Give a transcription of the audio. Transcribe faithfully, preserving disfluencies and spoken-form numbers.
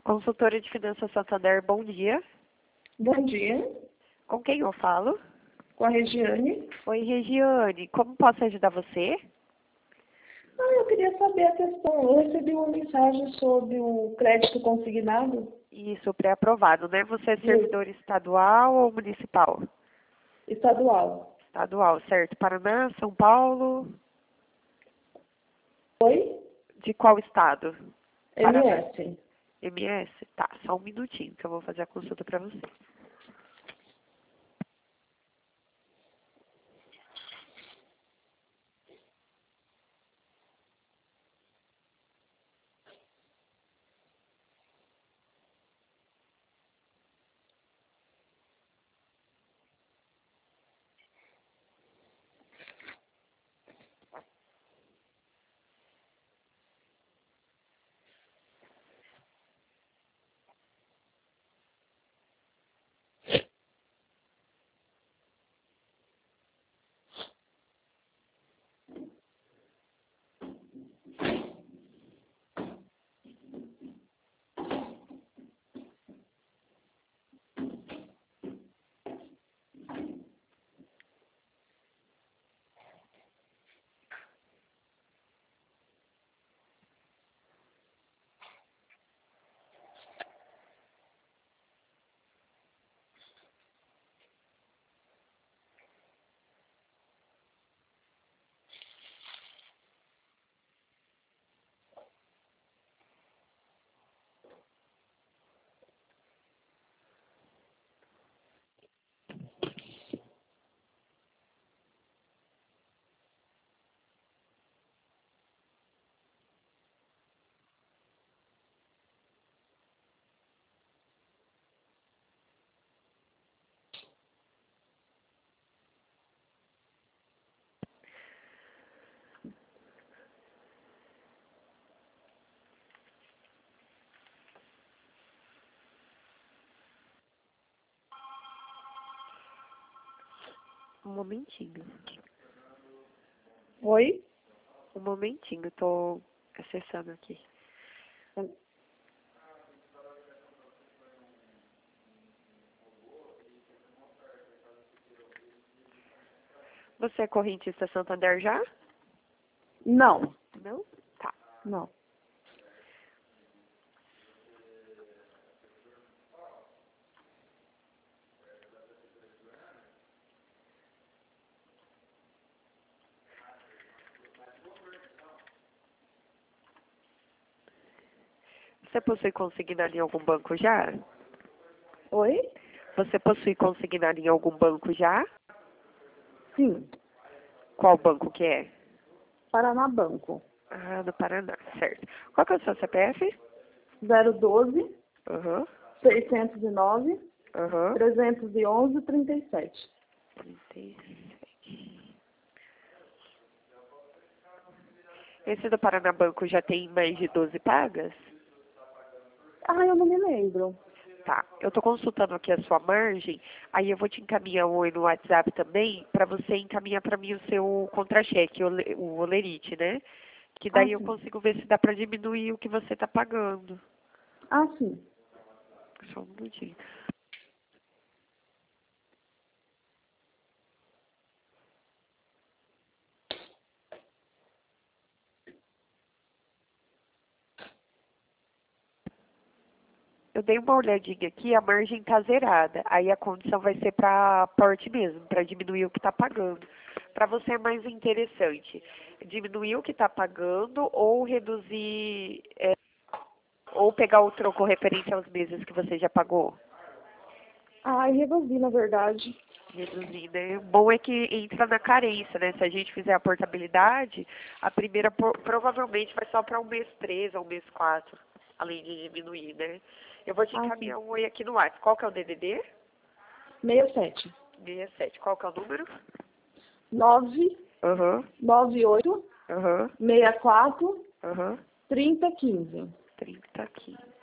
Consultora de Finanças Santander, bom dia. Bom dia, Com quem eu falo? com a Regiane. Oi, Regiane. Como posso ajudar você? Ah, eu queria saber a questão. Eu recebi uma mensagem sobre o crédito consignado Isso, pré-aprovado, né? Você é servidor estadual ou municipal? estadual. Estadual, certo. Paraná, São Paulo. Oi? De qual estado? M S. M S? Tá, só um minutinho que eu vou fazer a consulta para você. Um momentinho. Oi? Um momentinho, tô acessando aqui. Você é correntista Santander já? Não, Não? Tá. não. Você possui consignado em algum banco já? Oi? Você possui consignado em algum banco já? Sim, Qual banco que é? Paraná Banco. Ah, do Paraná, certo. Qual que é o seu C P F? zero doze, Aham, seiscentos e nove, aham. trezentos e onze, trinta e sete. trinta e sete. Esse do Paraná Banco já tem mais de doze pagas? Ah, eu não me lembro. Tá, eu tô consultando aqui a sua margem, aí eu vou te encaminhar um oi no WhatsApp também, para você encaminhar para mim o seu contra-cheque, o, le- o olerite, né? Que Ah, daí eu sim. consigo ver se dá para diminuir o que você tá pagando. Ah, sim. Só um minutinho. Eu dei uma olhadinha aqui, a margem tá zerada. Aí a condição vai ser para porte mesmo, para diminuir o que está pagando. Para você é mais interessante diminuir o que está pagando ou reduzir, é, ou pegar o troco referente aos meses que você já pagou. Ah, eu resolvi, na verdade. Reduzir, né? O bom é que entra na carência, né? Se a gente fizer a portabilidade, a primeira por- provavelmente vai só para um mês três ou um mês quatro, além de diminuir, né? Eu vou te Ah, sim. encaminhar um oi aqui no WhatsApp. Qual que é o D D D? sessenta e sete. sessenta e sete. Qual que é o número? nove, Aham, nove oito, aham, sessenta e quatro, aham. trinta, quinze. trinta, quinze.